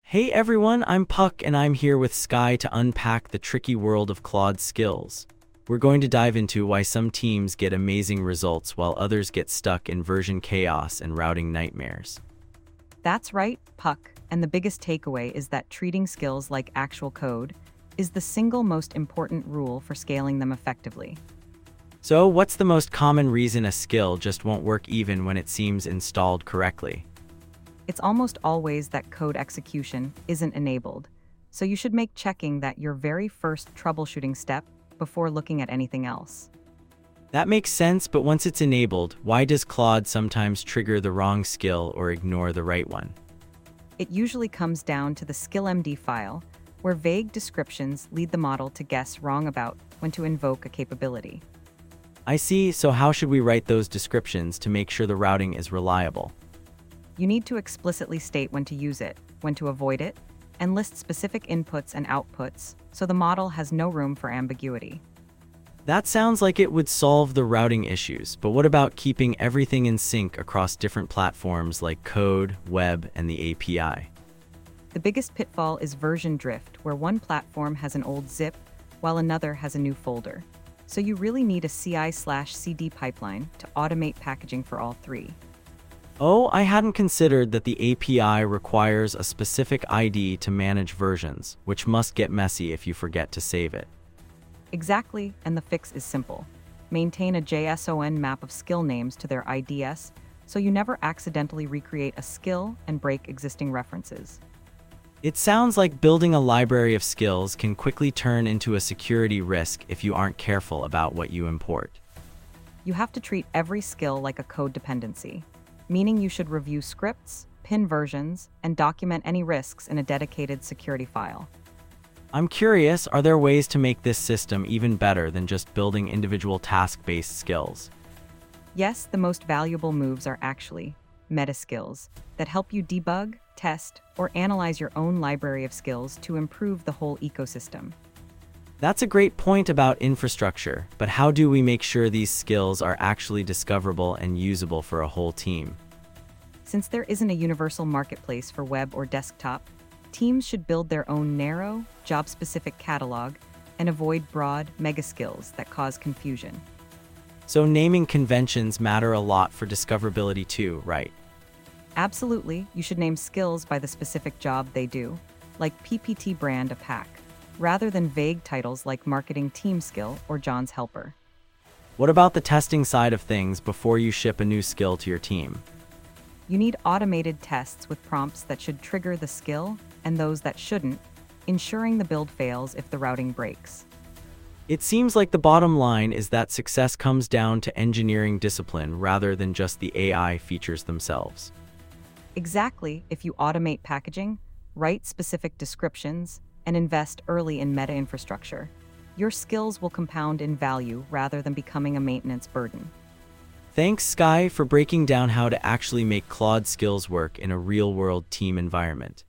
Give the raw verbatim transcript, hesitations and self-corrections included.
Hey everyone, I'm Puck and I'm here with Sky to unpack the tricky world of Claude skills. We're going to dive into why some teams get amazing results while others get stuck in version chaos and routing nightmares. That's right, Puck, and the biggest takeaway is that treating skills like actual code is the single most important rule for scaling them effectively. So, what's the most common reason a skill just won't work even when it seems installed correctly? It's almost always that code execution isn't enabled, so you should make checking that your very first troubleshooting step before looking at anything else. That makes sense, but once it's enabled, why does Claude sometimes trigger the wrong skill or ignore the right one? It usually comes down to the skillmd file, where vague descriptions lead the model to guess wrong about when to invoke a capability. I see, so how should we write those descriptions to make sure the routing is reliable? You need to explicitly state when to use it, when to avoid it, and list specific inputs and outputs so the model has no room for ambiguity. That sounds like it would solve the routing issues, but what about keeping everything in sync across different platforms like code, web, and the A P I? The biggest pitfall is version drift, where one platform has an old zip while another has a new folder. So you really need a C I slash C D pipeline to automate packaging for all three. Oh, I hadn't considered that the A P I requires a specific I D to manage versions, which must get messy if you forget to save it. Exactly, and the fix is simple. Maintain a JSON map of skill names to their I Ds so you never accidentally recreate a skill and break existing references. It sounds like building a library of skills can quickly turn into a security risk if you aren't careful about what you import. You have to treat every skill like a code dependency, meaning you should review scripts, pin versions, and document any risks in a dedicated security file. I'm curious, are there ways to make this system even better than just building individual task-based skills? Yes, the most valuable moves are actually meta skills that help you debug, test, or analyze your own library of skills to improve the whole ecosystem. That's a great point about infrastructure, but how do we make sure these skills are actually discoverable and usable for a whole team? Since there isn't a universal marketplace for web or desktop, teams should build their own narrow, job-specific catalog and avoid broad, mega skills that cause confusion. So naming conventions matter a lot for discoverability too, right? Absolutely, you should name skills by the specific job they do, like P P T brand a pack, rather than vague titles like marketing team skill or John's helper. What about the testing side of things before you ship a new skill to your team? You need automated tests with prompts that should trigger the skill and those that shouldn't, ensuring the build fails if the routing breaks. It seems like the bottom line is that success comes down to engineering discipline rather than just the A I features themselves. Exactly, if you automate packaging, write specific descriptions, and invest early in meta infrastructure, your skills will compound in value rather than becoming a maintenance burden. Thanks, Sky, for breaking down how to actually make Claude skills work in a real-world team environment.